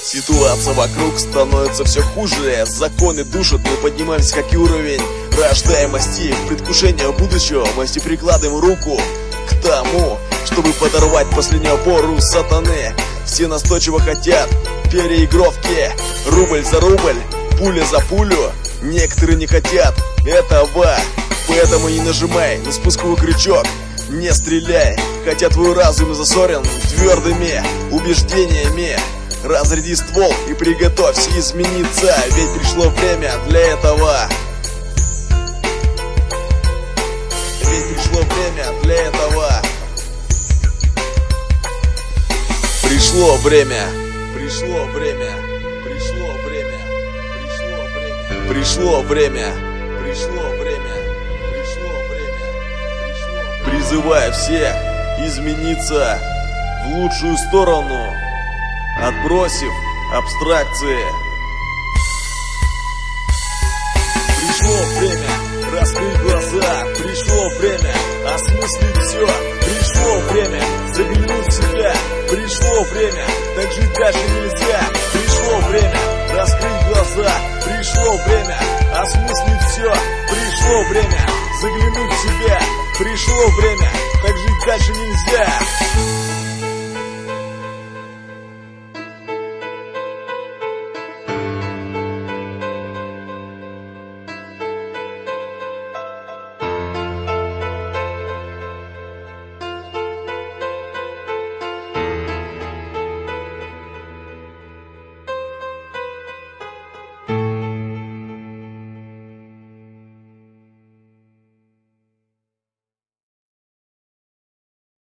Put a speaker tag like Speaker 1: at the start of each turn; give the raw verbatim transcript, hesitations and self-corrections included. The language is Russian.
Speaker 1: Ситуация вокруг становится все хуже. Законы душат, мы поднимаемся как и уровень рождаемости. В предвкушение будущего мы все прикладываем руку к тому, чтобы подорвать последнюю опору сатаны. Все настойчиво хотят переигровки, рубль за рубль, пуля за пулю. Некоторые не хотят этого, поэтому не нажимай на спусковой крючок, не стреляй, хотя твой разум засорен твердыми убеждениями. Разряди ствол и приготовься измениться, ведь пришло время для этого. Ведь пришло время для этого. Пришло время. Пришло время. Пришло время. Пришло время. Пришло время. Пришло время. Пришло время. Пришло. Призываю всех измениться в лучшую сторону, отбросив абстракции. Пришло время раскрыть глаза, пришло время осмыслить все, пришло время заглянуть в себя, пришло время, так жить дальше нельзя, пришло время раскрыть глаза, пришло время осмыслить все, пришло время заглянуть в себя, пришло время